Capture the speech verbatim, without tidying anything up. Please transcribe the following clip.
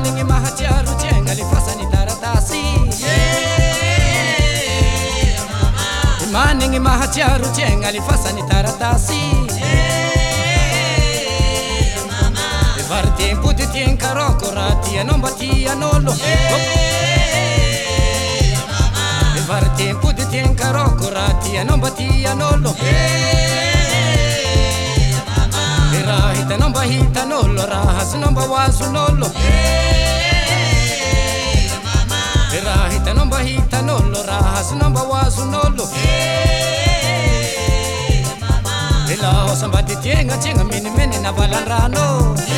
Imaningi mahatiaru jenga lifasani taratasi. Imaningi mahatiaru jenga lifasani taratasi. Varti puti tien karoko rati anomba ti anolo. Varti puti tien karoko rati anomba ti anolo. Rahita nomba hita nolo rahas nomba wasu nolo. Rahita nomba hita nolo rahas nomba wasu nolo. Ela osambati tienga tienga mini mini na balanrano.